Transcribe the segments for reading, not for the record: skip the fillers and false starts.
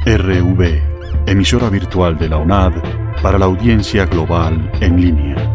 RV, emisora virtual de la UNAD para la audiencia global en línea.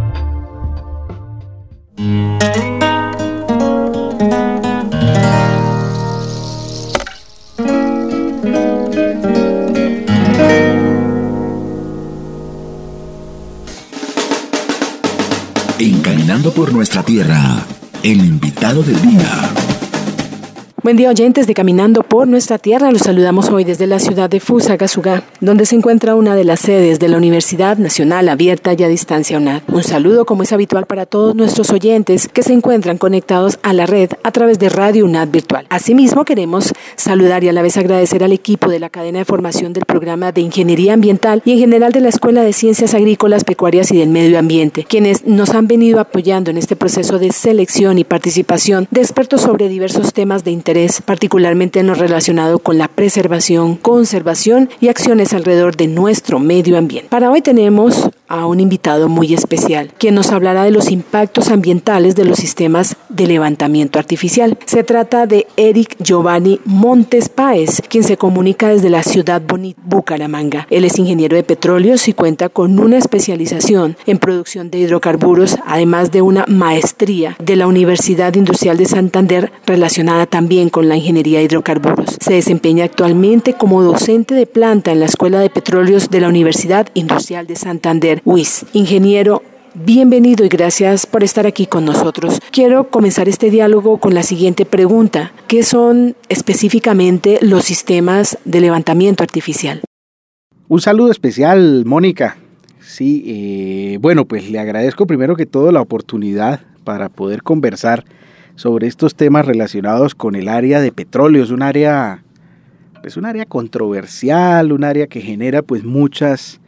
Caminando por nuestra tierra, el invitado del día. Buen día, oyentes de Caminando por Nuestra Tierra. Los saludamos hoy desde la ciudad de Fusagasugá, donde se encuentra una de las sedes de la Universidad Nacional Abierta y a Distancia UNAD. Un saludo, como es habitual, para todos nuestros oyentes que se encuentran conectados a la red a través de Radio UNAD Virtual. Asimismo, queremos saludar y a la vez agradecer al equipo de la cadena de formación del programa de Ingeniería Ambiental y en general de la Escuela de Ciencias Agrícolas, Pecuarias y del Medio Ambiente, quienes nos han venido apoyando en este proceso de selección y participación de expertos sobre diversos temas de interés, particularmente en lo relacionado con la preservación, conservación y acciones alrededor de nuestro medio ambiente. Para hoy tenemos a un invitado muy especial, quien nos hablará de los impactos ambientales de los sistemas de levantamiento artificial. Se trata de Eric Giovanni Montes Páez, quien se comunica desde la ciudad bonita Bucaramanga. Él es ingeniero de petróleos y cuenta con una especialización en producción de hidrocarburos, además de una maestría de la Universidad Industrial de Santander relacionada también con la ingeniería de hidrocarburos. Se desempeña actualmente como docente de planta en la Escuela de Petróleos de la Universidad Industrial de Santander, UIS. Ingeniero, bienvenido y gracias por estar aquí con nosotros. Quiero comenzar este diálogo con la siguiente pregunta. ¿Qué son específicamente los sistemas de levantamiento artificial? Un saludo especial, Mónica. Sí, bueno, pues le agradezco primero que todo la oportunidad para poder conversar sobre estos temas relacionados con el área de petróleo. Es un área controversial, un área que genera pues muchas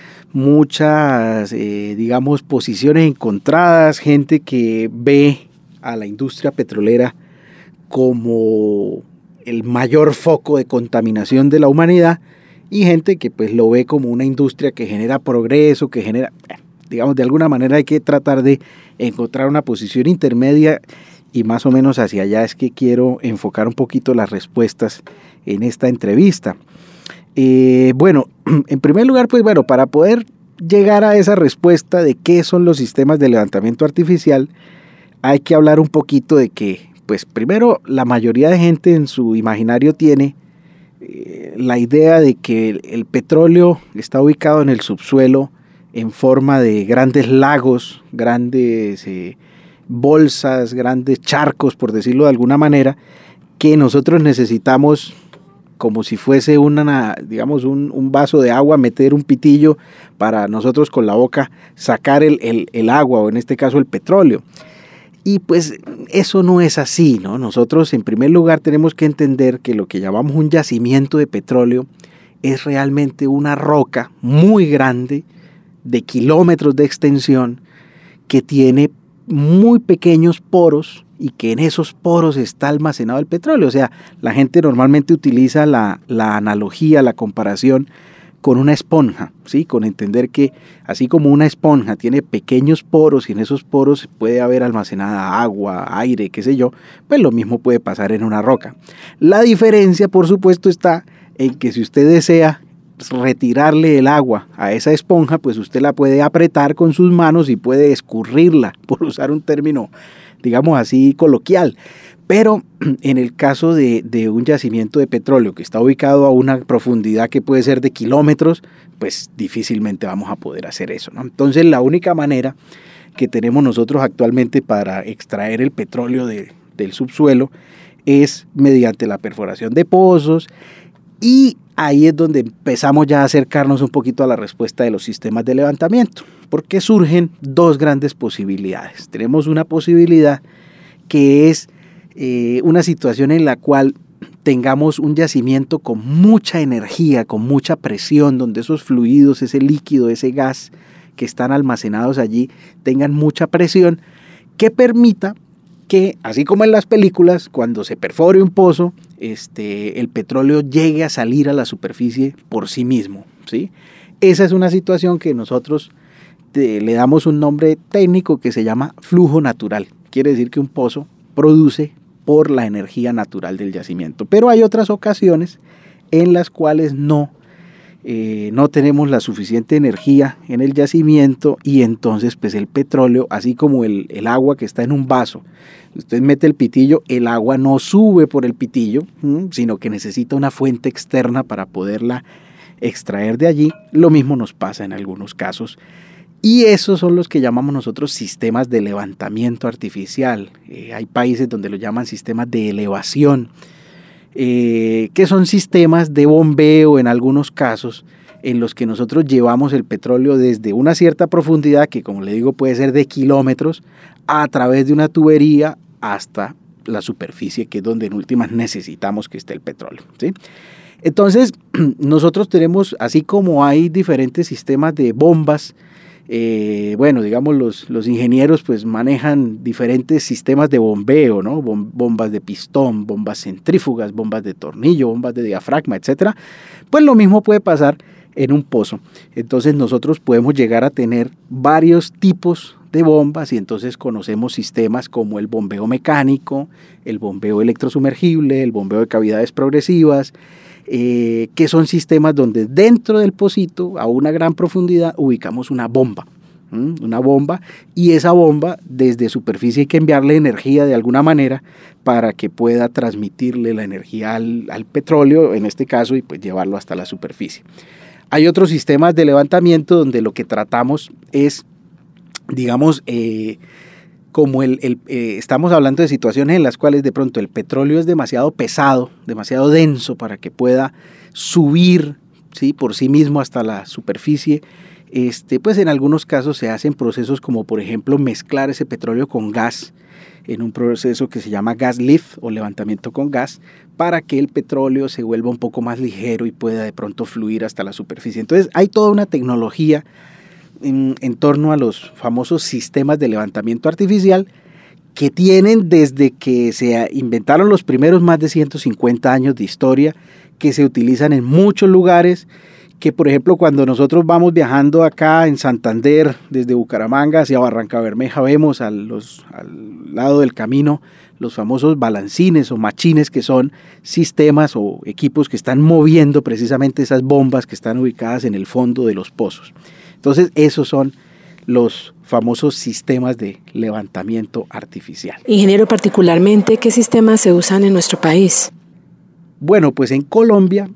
digamos, posiciones encontradas, gente que ve a la industria petrolera como el mayor foco de contaminación de la humanidad y gente que pues lo ve como una industria que genera progreso, que genera, digamos, de alguna manera hay que tratar de encontrar una posición intermedia. Y más o menos hacia allá es que quiero enfocar un poquito las respuestas en esta entrevista. Bueno, en primer lugar, pues bueno, para poder llegar a esa respuesta de qué son los sistemas de levantamiento artificial, hay que hablar un poquito de que, pues primero, la mayoría de gente en su imaginario tiene la idea de que el petróleo está ubicado en el subsuelo en forma de grandes lagos, grandes bolsas, grandes charcos, por decirlo de alguna manera, que nosotros necesitamos, como si fuese un vaso de agua, meter un pitillo para nosotros con la boca sacar el agua, o en este caso el petróleo. Y pues eso no es así, ¿no? Nosotros en primer lugar tenemos que entender que lo que llamamos un yacimiento de petróleo es realmente una roca muy grande, de kilómetros de extensión, que tiene muy pequeños poros y que en esos poros está almacenado el petróleo. O sea, la gente normalmente utiliza la analogía, la comparación con una esponja, ¿sí? Con entender que así como una esponja tiene pequeños poros y en esos poros puede haber almacenada agua, aire, qué sé yo, pues lo mismo puede pasar en una roca. La diferencia, por supuesto, está en que si usted desea retirarle el agua a esa esponja, pues usted la puede apretar con sus manos y puede escurrirla, por usar un término, digamos así, coloquial. Pero en el caso de un yacimiento de petróleo que está ubicado a una profundidad que puede ser de kilómetros, pues difícilmente vamos a poder hacer eso, ¿no? Entonces la única manera que tenemos nosotros actualmente para extraer el petróleo del subsuelo es mediante la perforación de pozos. Y ahí es donde empezamos ya a acercarnos un poquito a la respuesta de los sistemas de levantamiento, porque surgen dos grandes posibilidades. Tenemos una posibilidad que es una situación en la cual tengamos un yacimiento con mucha energía, con mucha presión, donde esos fluidos, ese líquido, ese gas que están almacenados allí, tengan mucha presión que permita que, así como en las películas, cuando se perfore un pozo, el petróleo llegue a salir a la superficie por sí mismo, ¿sí? Esa es una situación que nosotros le damos un nombre técnico que se llama flujo natural. Quiere decir que un pozo produce por la energía natural del yacimiento. Pero hay otras ocasiones en las cuales no tenemos la suficiente energía en el yacimiento, y entonces pues el petróleo, así como el agua que está en un vaso, usted mete el pitillo, el agua no sube por el pitillo, sino que necesita una fuente externa para poderla extraer de allí. Lo mismo nos pasa en algunos casos, y esos son los que llamamos nosotros sistemas de levantamiento artificial. Hay países donde lo llaman sistemas de elevación, que son sistemas de bombeo en algunos casos, en los que nosotros llevamos el petróleo desde una cierta profundidad, que como le digo puede ser de kilómetros, a través de una tubería hasta la superficie, que es donde en últimas necesitamos que esté el petróleo, ¿sí? Entonces nosotros tenemos, así como hay diferentes sistemas de bombas, digamos los ingenieros pues manejan diferentes sistemas de bombeo, ¿no? Bombas de pistón, bombas centrífugas, bombas de tornillo, bombas de diafragma, etcétera. Pues lo mismo puede pasar en un pozo. Entonces nosotros podemos llegar a tener varios tipos de bombas, y entonces conocemos sistemas como el bombeo mecánico, el bombeo electrosumergible, el bombeo de cavidades progresivas, que son sistemas donde dentro del pocito, a una gran profundidad, ubicamos una bomba, y esa bomba desde superficie hay que enviarle energía de alguna manera para que pueda transmitirle la energía al petróleo, en este caso, y pues llevarlo hasta la superficie. Hay otros sistemas de levantamiento donde lo que tratamos es, digamos, como estamos hablando de situaciones en las cuales de pronto el petróleo es demasiado pesado, demasiado denso para que pueda subir, ¿sí?, por sí mismo hasta la superficie. Pues en algunos casos se hacen procesos como por ejemplo mezclar ese petróleo con gas en un proceso que se llama gas lift o levantamiento con gas, para que el petróleo se vuelva un poco más ligero y pueda de pronto fluir hasta la superficie. Entonces hay toda una tecnología en torno a los famosos sistemas de levantamiento artificial, que tienen desde que se inventaron los primeros más de 150 años de historia, que se utilizan en muchos lugares, que por ejemplo cuando nosotros vamos viajando acá en Santander, desde Bucaramanga hacia Barrancabermeja, vemos al lado del camino los famosos balancines o machines, que son sistemas o equipos que están moviendo precisamente esas bombas que están ubicadas en el fondo de los pozos. Entonces esos son los famosos sistemas de levantamiento artificial. Ingeniero, particularmente, ¿qué sistemas se usan en nuestro país? Bueno, pues en Colombia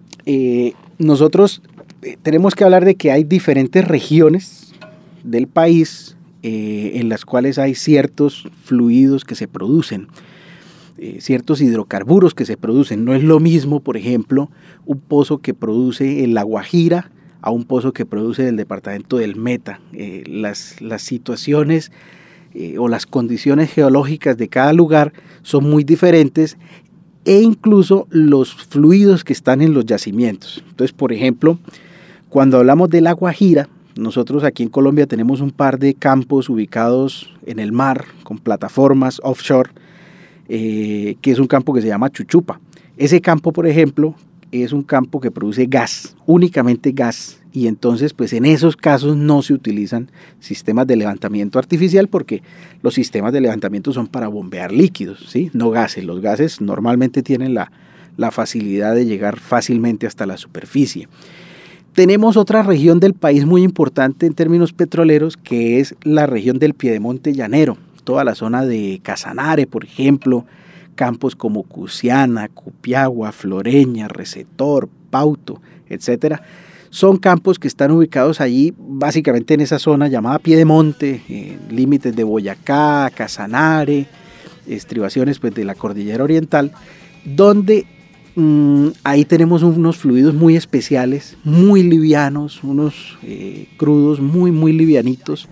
nosotros tenemos que hablar de que hay diferentes regiones del país en las cuales hay ciertos fluidos que se producen, ciertos hidrocarburos que se producen. No es lo mismo, por ejemplo, un pozo que produce en La Guajira a un pozo que produce el departamento del Meta. Las situaciones o las condiciones geológicas de cada lugar son muy diferentes, e incluso los fluidos que están en los yacimientos. Entonces, por ejemplo, cuando hablamos de La Guajira, nosotros aquí en Colombia tenemos un par de campos ubicados en el mar con plataformas offshore, que es un campo que se llama Chuchupa. Ese campo, por ejemplo, es un campo que produce gas, únicamente gas, y entonces pues en esos casos no se utilizan sistemas de levantamiento artificial, porque los sistemas de levantamiento son para bombear líquidos, ¿sí?, no gases. Los gases normalmente tienen la facilidad de llegar fácilmente hasta la superficie. Tenemos otra región del país muy importante en términos petroleros, que es la región del Piedemonte Llanero, toda la zona de Casanare, por ejemplo, campos como Cusiana, Cupiagua, Floreña, Recetor, Pauto, etcétera. Son campos que están ubicados allí básicamente en esa zona llamada Piedemonte, límites de Boyacá, Casanare, estribaciones pues de la cordillera oriental, donde ahí tenemos unos fluidos muy especiales, muy livianos, unos crudos muy livianitos,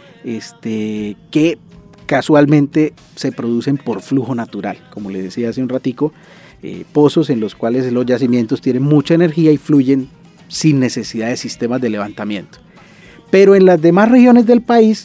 que casualmente se producen por flujo natural, como les decía hace un ratico, pozos en los cuales los yacimientos tienen mucha energía y fluyen sin necesidad de sistemas de levantamiento. Pero en las demás regiones del país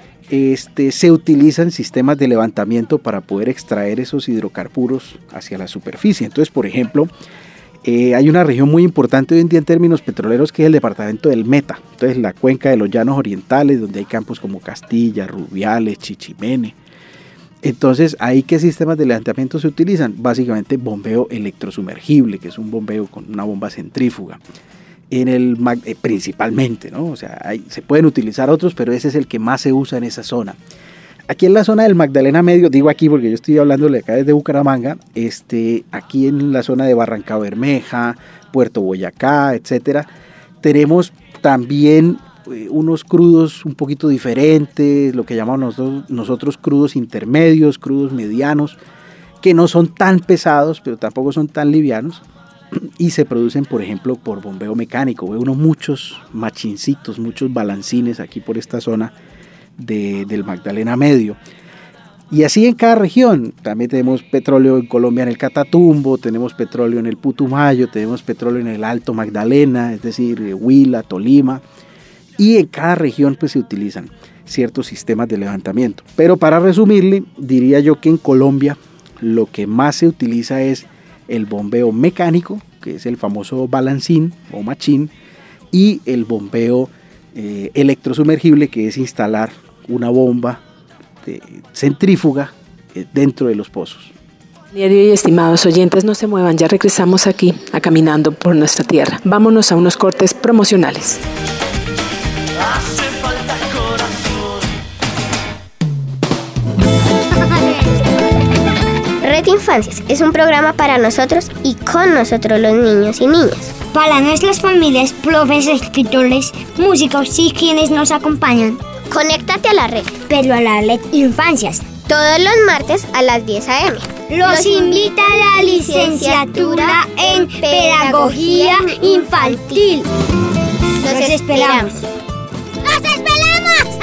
se utilizan sistemas de levantamiento para poder extraer esos hidrocarburos hacia la superficie. Entonces, por ejemplo, hay una región muy importante hoy en día en términos petroleros, que es el departamento del Meta. Entonces, la cuenca de los llanos orientales, donde hay campos como Castilla, Rubiales, Chichimene. Entonces, ¿ahí qué sistemas de levantamiento se utilizan? Básicamente bombeo electrosumergible, que es un bombeo con una bomba centrífuga. Principalmente, ¿no? O sea, se pueden utilizar otros, pero ese es el que más se usa en esa zona. Aquí en la zona del Magdalena Medio, digo aquí porque yo estoy hablándole acá desde Bucaramanga, aquí en la zona de Barrancabermeja, Puerto Boyacá, etcétera, tenemos también unos crudos un poquito diferentes, lo que llamamos nosotros crudos intermedios, crudos medianos, que no son tan pesados, pero tampoco son tan livianos, y se producen, por ejemplo, por bombeo mecánico. Ve uno muchos machincitos, muchos balancines aquí por esta zona del Magdalena Medio. Y así en cada región. También tenemos petróleo en Colombia en el Catatumbo, tenemos petróleo en el Putumayo, tenemos petróleo en el Alto Magdalena, es decir, Huila, Tolima. Y en cada región pues se utilizan ciertos sistemas de levantamiento. Pero para resumirle, diría yo que en Colombia lo que más se utiliza es el bombeo mecánico, que es el famoso balancín o machín, y el bombeo electrosumergible, que es instalar una bomba centrífuga dentro de los pozos. Diario y estimados oyentes, no se muevan, ya regresamos aquí a Caminando por Nuestra Tierra. Vámonos a unos cortes promocionales. Red Infancias es un programa para nosotros y con nosotros los niños y niñas. Para nuestras familias, profes, escritores, músicos y quienes nos acompañan. Conéctate a la red. Pero a la Red Infancias. Todos los martes a las 10 a.m. Los invita a la licenciatura en Pedagogía Infantil. Los esperamos. ¡Los esperamos!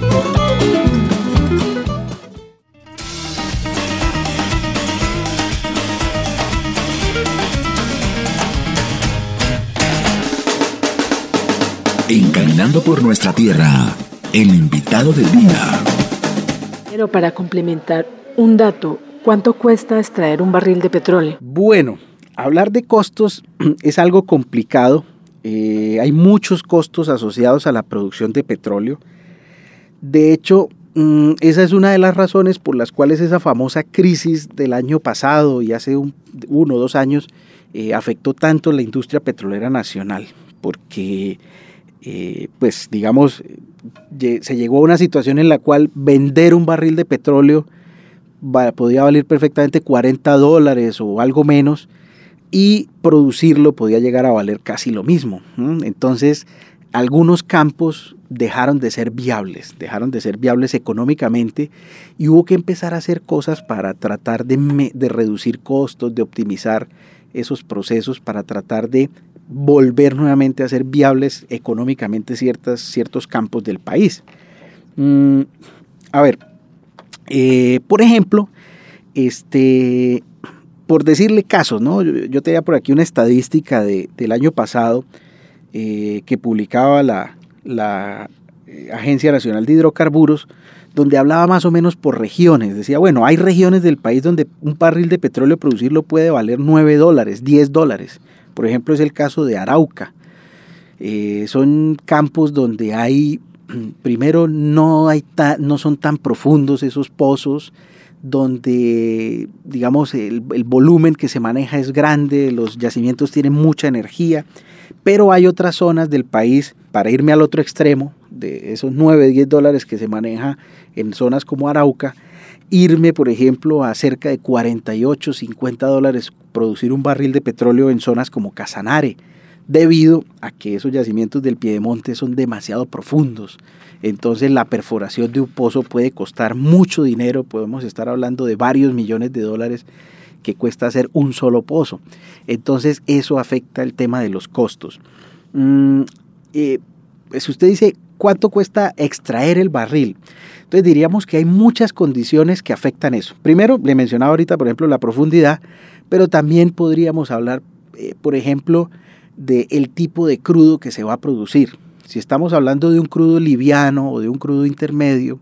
En Caminando por Nuestra Tierra, el invitado del día. Pero para complementar un dato, ¿cuánto cuesta extraer un barril de petróleo? Bueno, hablar de costos es algo complicado. Hay muchos costos asociados a la producción de petróleo. De hecho, esa es una de las razones por las cuales esa famosa crisis del año pasado y hace 1 o 2 años afectó tanto la industria petrolera nacional, porque pues digamos se llegó a una situación en la cual vender un barril de petróleo podía valer perfectamente $40 o algo menos, y producirlo podía llegar a valer casi lo mismo. Entonces algunos campos dejaron de ser viables económicamente, y hubo que empezar a hacer cosas para tratar de reducir costos, de optimizar esos procesos, para tratar de volver nuevamente a ser viables económicamente ciertos campos del país. Por ejemplo, por decirle casos, ¿no? Yo tenía por aquí una estadística del año pasado que publicaba la Agencia Nacional de Hidrocarburos, donde hablaba más o menos por regiones. Decía, bueno, hay regiones del país donde un barril de petróleo producirlo puede valer $9, $10. Por ejemplo, es el caso de Arauca. Son campos donde hay, primero, no son tan profundos esos pozos, donde, digamos, el volumen que se maneja es grande, los yacimientos tienen mucha energía, pero hay otras zonas del país, para irme al otro extremo, de esos $9, $10 que se maneja en zonas como Arauca, irme, por ejemplo, a cerca de $48, $50 producir un barril de petróleo en zonas como Casanare, debido a que esos yacimientos del Piedemonte son demasiado profundos. Entonces la perforación de un pozo puede costar mucho dinero, podemos estar hablando de varios millones de dólares que cuesta hacer un solo pozo. Entonces eso afecta el tema de los costos. Si usted dice, ¿cuánto cuesta extraer el barril? Entonces diríamos que hay muchas condiciones que afectan eso. Primero, le mencionaba ahorita, por ejemplo, la profundidad, pero también podríamos hablar, por ejemplo, del tipo de crudo que se va a producir. Si estamos hablando de un crudo liviano o de un crudo intermedio,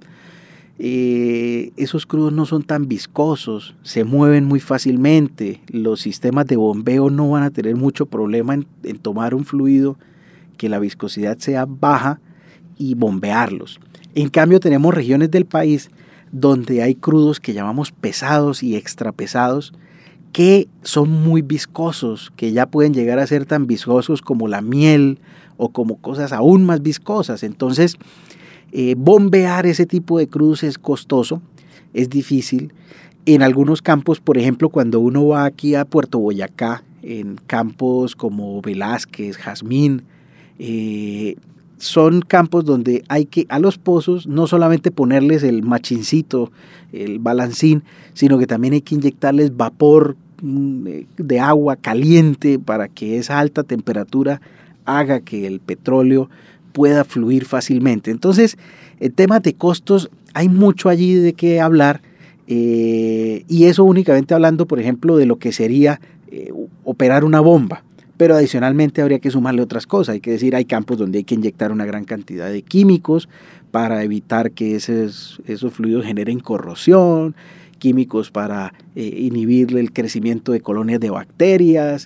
esos crudos no son tan viscosos, se mueven muy fácilmente, los sistemas de bombeo no van a tener mucho problema en tomar un fluido que la viscosidad sea baja y bombearlos. En cambio, tenemos regiones del país donde hay crudos que llamamos pesados y extrapesados, que son muy viscosos, que ya pueden llegar a ser tan viscosos como la miel o como cosas aún más viscosas. Entonces, bombear ese tipo de crudos es costoso, es difícil. En algunos campos, por ejemplo, cuando uno va aquí a Puerto Boyacá, en campos como Velázquez, Jazmín, son campos donde hay que a los pozos no solamente ponerles el machincito, el balancín, sino que también hay que inyectarles vapor de agua caliente para que esa alta temperatura haga que el petróleo pueda fluir fácilmente. Entonces, en temas de costos hay mucho allí de qué hablar, y eso únicamente hablando, por ejemplo, de lo que sería operar una bomba. Pero adicionalmente habría que sumarle otras cosas. Hay que decir, hay campos donde hay que inyectar una gran cantidad de químicos para evitar que esos fluidos generen corrosión, químicos para inhibir el crecimiento de colonias de bacterias.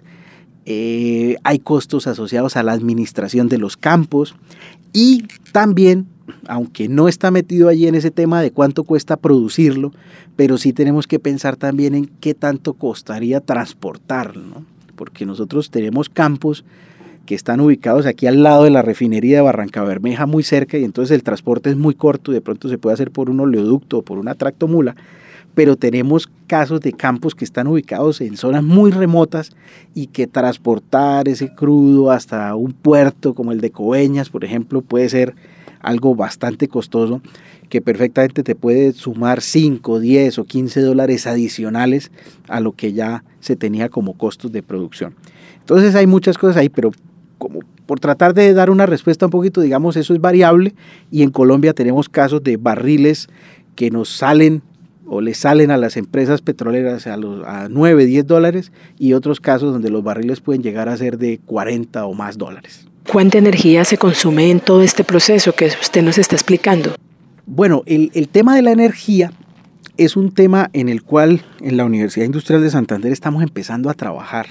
Hay costos asociados a la administración de los campos, y también, aunque no está metido allí en ese tema de cuánto cuesta producirlo, pero sí tenemos que pensar también en qué tanto costaría transportarlo, ¿no? Porque nosotros tenemos campos que están ubicados aquí al lado de la refinería de Barrancabermeja, muy cerca, y entonces el transporte es muy corto y de pronto se puede hacer por un oleoducto o por una tractomula, pero tenemos casos de campos que están ubicados en zonas muy remotas y que transportar ese crudo hasta un puerto como el de Coveñas, por ejemplo, puede ser algo bastante costoso, que perfectamente te puede sumar 5, 10 o 15 dólares adicionales a lo que ya se tenía como costos de producción. Entonces hay muchas cosas ahí, pero como por tratar de dar una respuesta un poquito, digamos, eso es variable, y en Colombia tenemos casos de barriles que nos salen o le salen a las empresas petroleras a 9, 10 dólares, y otros casos donde los barriles pueden llegar a ser de 40 o más dólares. ¿Cuánta energía se consume en todo este proceso que usted nos está explicando? Bueno, el tema de la energía es un tema en el cual en la Universidad Industrial de Santander estamos empezando a trabajar.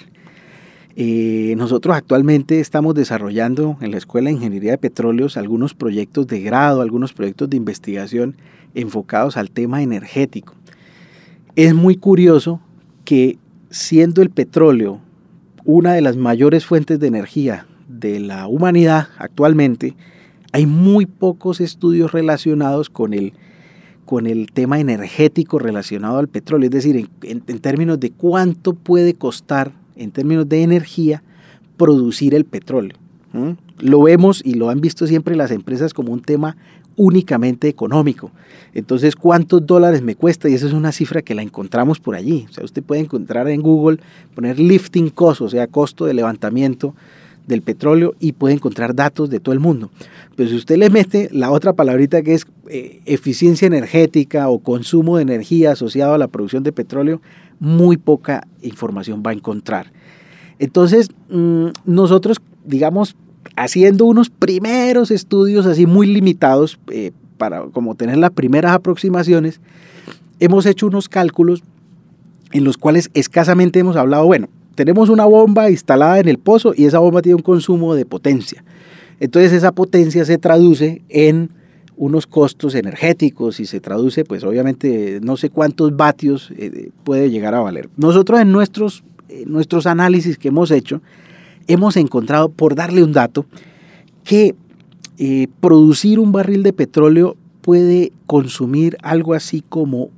Nosotros actualmente estamos desarrollando en la Escuela de Ingeniería de Petróleos algunos proyectos de grado, algunos proyectos de investigación enfocados al tema energético. Es muy curioso que, siendo el petróleo una de las mayores fuentes de energía de la humanidad actualmente, hay muy pocos estudios relacionados con el tema energético relacionado al petróleo, es decir, en términos de cuánto puede costar, en términos de energía, producir el petróleo. Lo vemos y lo han visto siempre las empresas como un tema únicamente económico. Entonces, ¿cuántos dólares me cuesta? Y esa es una cifra que la encontramos por allí. O sea, usted puede encontrar en Google, poner lifting cost, o sea, costo de levantamiento del petróleo, y puede encontrar datos de todo el mundo. Pero si usted le mete la otra palabrita que es eficiencia energética o consumo de energía asociado a la producción de petróleo, muy poca información va a encontrar. Entonces, nosotros, digamos, haciendo unos primeros estudios así muy limitados para como tener las primeras aproximaciones, hemos hecho unos cálculos en los cuales escasamente hemos hablado, bueno, tenemos una bomba instalada en el pozo y esa bomba tiene un consumo de potencia. Entonces esa potencia se traduce en unos costos energéticos y se traduce, pues obviamente, no sé cuántos vatios puede llegar a valer. Nosotros en nuestros análisis que hemos hecho, hemos encontrado, por darle un dato, que producir un barril de petróleo puede consumir algo así como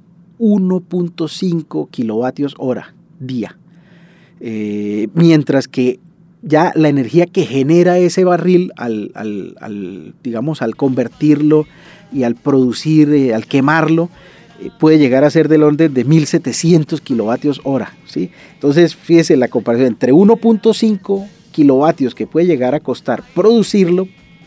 1.5 kilovatios hora día. Mientras que ya la energía que genera ese barril al convertirlo y al producir, al quemarlo, puede llegar a ser del orden de 1.700 kilovatios hora, ¿sí? Entonces, fíjese la comparación entre 1.5 kilovatios que puede llegar a costar producirlo,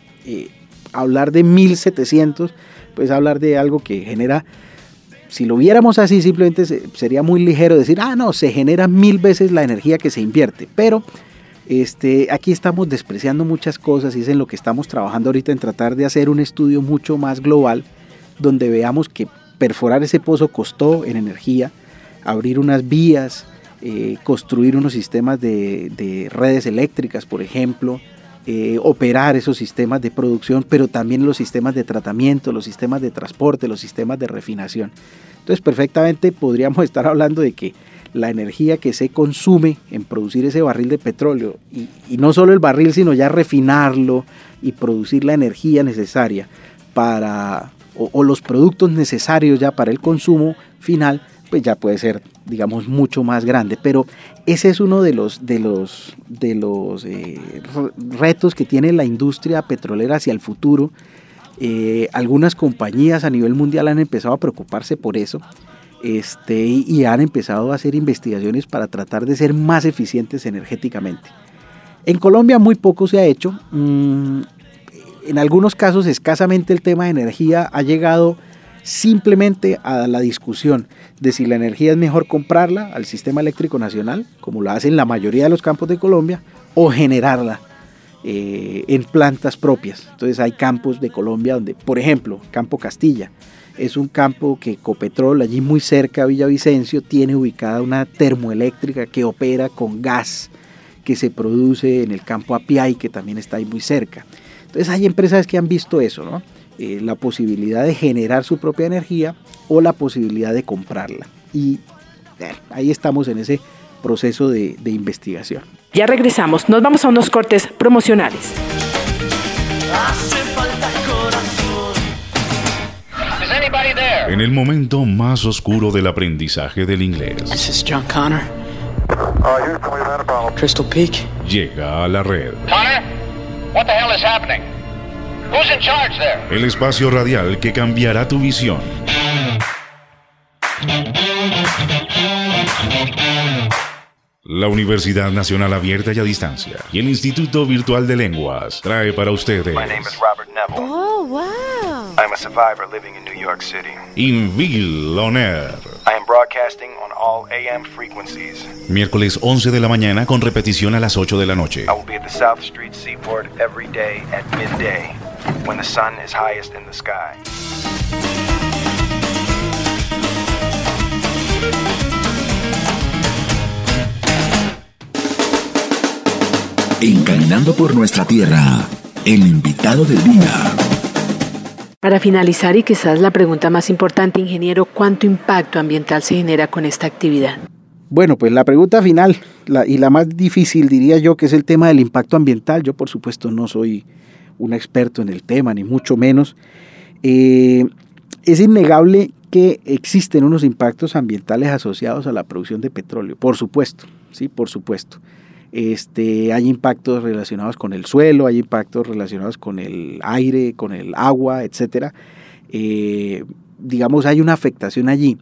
hablar de 1.700, pues hablar de algo que genera. Si lo viéramos así, simplemente sería muy ligero decir, no, se genera 1000 veces la energía que se invierte. Pero aquí estamos despreciando muchas cosas, y es en lo que estamos trabajando ahorita, en tratar de hacer un estudio mucho más global, donde veamos que perforar ese pozo costó en energía, abrir unas vías, construir unos sistemas de redes eléctricas, por ejemplo, operar esos sistemas de producción, pero también los sistemas de tratamiento, los sistemas de transporte, los sistemas de refinación. Entonces perfectamente podríamos estar hablando de que la energía que se consume en producir ese barril de petróleo, y no solo el barril, sino ya refinarlo y producir la energía necesaria para, o los productos necesarios ya para el consumo final, pues ya puede ser, digamos, mucho más grande. Pero ese es uno de los retos que tiene la industria petrolera hacia el futuro. Algunas compañías a nivel mundial han empezado a preocuparse por eso, y han empezado a hacer investigaciones para tratar de ser más eficientes energéticamente. En Colombia muy poco se ha hecho. En algunos casos escasamente el tema de energía ha llegado simplemente a la discusión de si la energía es mejor comprarla al sistema eléctrico nacional, como lo hacen la mayoría de los campos de Colombia, o generarla en plantas propias. Entonces hay campos de Colombia donde, por ejemplo, Campo Castilla, es un campo que Ecopetrol, allí muy cerca a Villavicencio, tiene ubicada una termoeléctrica que opera con gas que se produce en el campo Apiay, que también está ahí muy cerca. Entonces hay empresas que han visto eso, ¿no? La posibilidad de generar su propia energía o la posibilidad de comprarla. Y ahí estamos en ese proceso de investigación. Ya regresamos, nos vamos a unos cortes promocionales. En el momento más oscuro del aprendizaje del inglés, This is John Connor. Crystal Peak. llega a la red. Connor, what the hell is happening? Who's in charge there? El espacio radial que cambiará tu visión. La Universidad Nacional Abierta y a Distancia y el Instituto Virtual de Lenguas trae para ustedes My name is Robert Neville. Oh, wow. I'm a survivor living in New York City. Invil On Air. I am broadcasting on all AM frequencies. Miércoles 11 de la mañana con repetición a las 8 de la noche. I will be at the South Street Seaport every day at midday, when the sun is highest in the sky. Encaminando por nuestra tierra, el invitado del día. Para finalizar, y quizás la pregunta más importante, ingeniero, ¿cuánto impacto ambiental se genera con esta actividad? Bueno, pues la pregunta final y la más difícil, diría yo, que es el tema del impacto ambiental. Yo, por supuesto, no soy un experto en el tema, ni mucho menos. Es innegable que existen unos impactos ambientales asociados a la producción de petróleo, por supuesto, sí, por supuesto. Hay impactos relacionados con el suelo, hay impactos relacionados con el aire, con el agua, etcétera. Digamos, hay una afectación allí.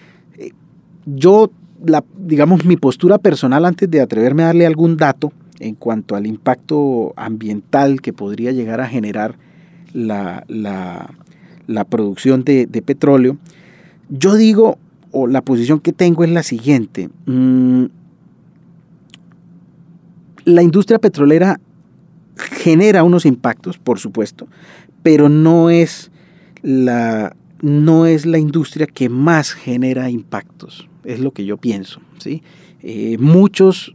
Mi postura personal, antes de atreverme a darle algún dato en cuanto al impacto ambiental que podría llegar a generar la producción de petróleo, yo digo, o la posición que tengo es la siguiente. La industria petrolera genera unos impactos, por supuesto, pero no es la industria que más genera impactos, es lo que yo pienso, ¿sí? Muchas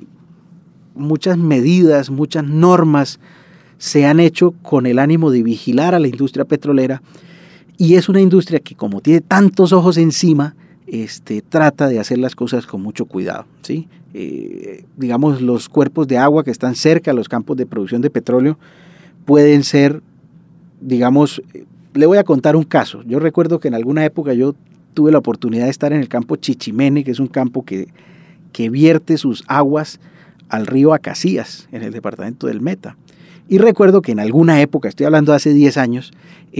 medidas, muchas normas se han hecho con el ánimo de vigilar a la industria petrolera, y es una industria que, como tiene tantos ojos encima, trata de hacer las cosas con mucho cuidado, ¿sí? Digamos, los cuerpos de agua que están cerca a los campos de producción de petróleo pueden ser, digamos, le voy a contar un caso. Yo recuerdo que en alguna época yo tuve la oportunidad de estar en el campo Chichimene, que es un campo que vierte sus aguas al río Acacías, en el departamento del Meta. Y recuerdo que en alguna época, estoy hablando de hace 10 años,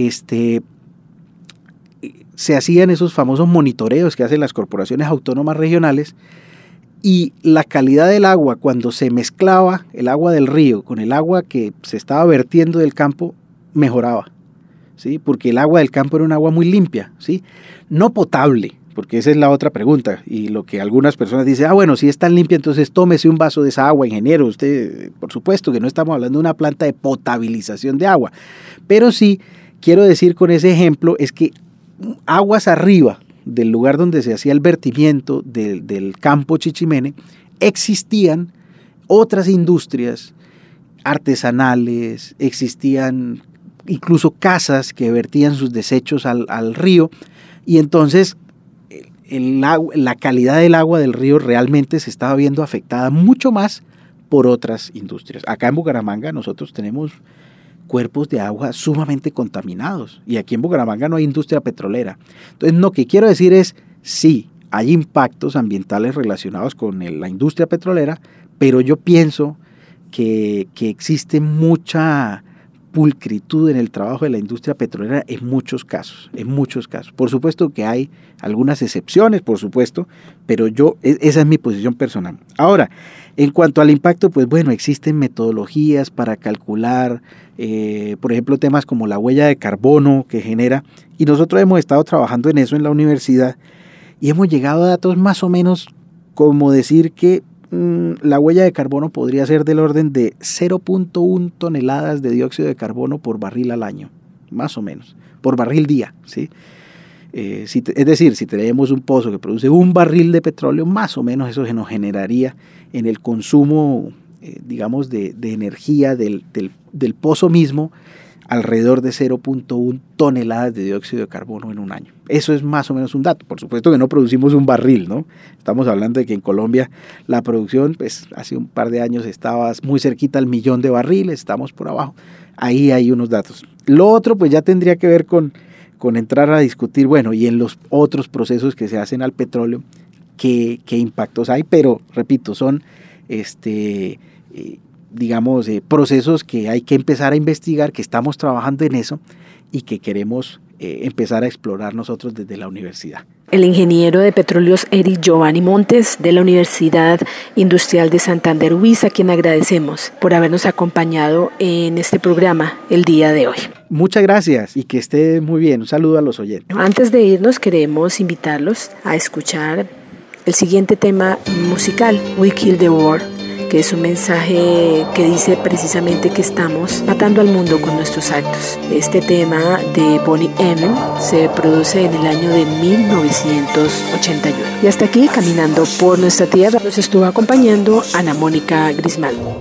se hacían esos famosos monitoreos que hacen las corporaciones autónomas regionales, y la calidad del agua, cuando se mezclaba el agua del río con el agua que se estaba vertiendo del campo, mejoraba, ¿sí? Porque el agua del campo era un agua muy limpia, ¿sí? No potable, porque esa es la otra pregunta, y lo que algunas personas dicen, bueno, si es tan limpia, entonces tómese un vaso de esa agua, ingeniero. Usted, por supuesto que no estamos hablando de una planta de potabilización de agua, pero sí quiero decir con ese ejemplo es que aguas arriba del lugar donde se hacía el vertimiento del campo Chichimene, existían otras industrias artesanales, existían incluso casas que vertían sus desechos al río, y entonces la calidad del agua del río realmente se estaba viendo afectada mucho más por otras industrias. Acá en Bucaramanga nosotros tenemos cuerpos de agua sumamente contaminados, y aquí en Bucaramanga no hay industria petrolera. Entonces, lo que quiero decir es, sí, hay impactos ambientales relacionados con la industria petrolera, pero yo pienso que existe mucha pulcritud en el trabajo de la industria petrolera en muchos casos. Por supuesto que hay algunas excepciones, por supuesto, pero esa es mi posición personal. Ahora, en cuanto al impacto, pues bueno, existen metodologías para calcular, por ejemplo, temas como la huella de carbono que genera, y nosotros hemos estado trabajando en eso en la universidad, y hemos llegado a datos más o menos como decir que la huella de carbono podría ser del orden de 0.1 toneladas de dióxido de carbono por barril al año, más o menos, por barril día, ¿sí? Es decir, si tenemos un pozo que produce un barril de petróleo, más o menos eso se nos generaría en el consumo, digamos, de energía del pozo mismo, alrededor de 0.1 toneladas de dióxido de carbono en un año. Eso es más o menos un dato. Por supuesto que no producimos un barril, ¿no? Estamos hablando de que en Colombia la producción, pues hace un par de años estaba muy cerquita al 1.000.000 de barriles, estamos por abajo. Ahí hay unos datos. Lo otro, pues ya tendría que ver con entrar a discutir, bueno, y en los otros procesos que se hacen al petróleo, qué impactos hay, pero repito, son digamos, procesos que hay que empezar a investigar, que estamos trabajando en eso y que queremos empezar a explorar nosotros desde la universidad. El ingeniero de petróleos Eric Giovanni Montes de la Universidad Industrial de Santander UIS, a quien agradecemos por habernos acompañado en este programa el día de hoy. Muchas gracias y que esté muy bien. Un saludo a los oyentes. Antes de irnos, queremos invitarlos a escuchar el siguiente tema musical, We Kill the World, que es un mensaje que dice precisamente que estamos matando al mundo con nuestros actos. Este tema de Bonnie M se produce en el año de 1981. Y hasta aquí, caminando por nuestra tierra, nos estuvo acompañando Ana Mónica Grismaldo.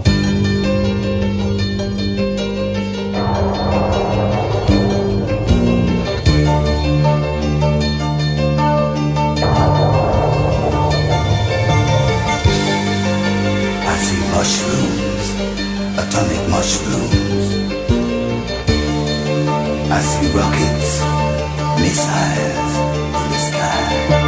Atomic mushrooms. I see rockets, missiles in the sky.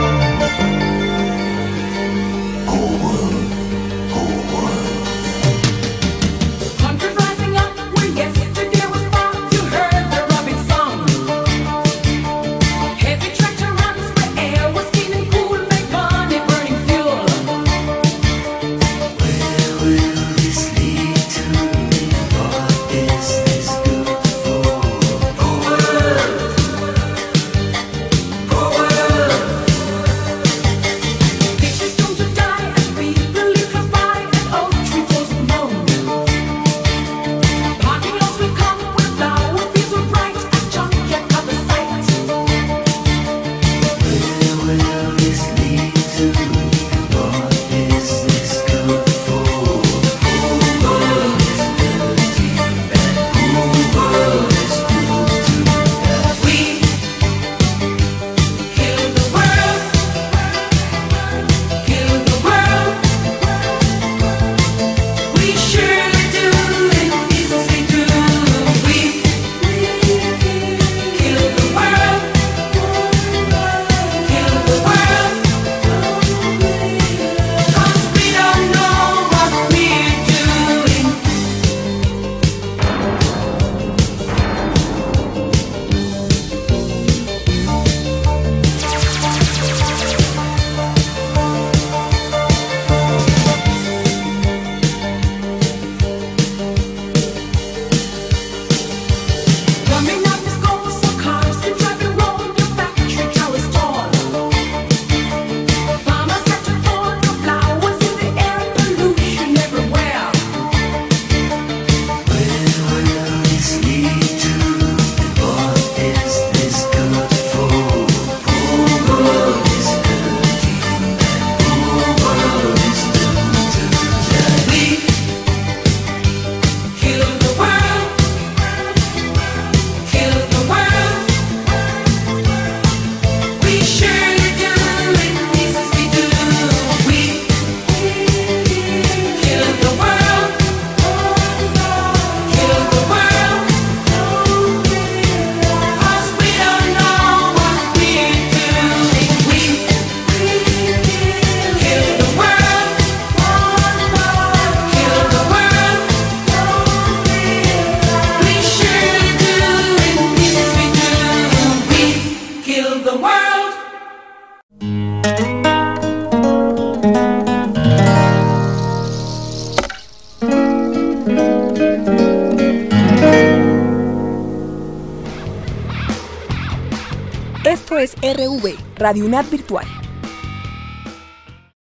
Whole world, whole world. Countries rising up where yesterday was fun. You heard the rubbing song. Heavy tractor runs where air was clean and cool. Make money burning fuel. Where will this lead to? Esto es RV, Radio UNAD Virtual.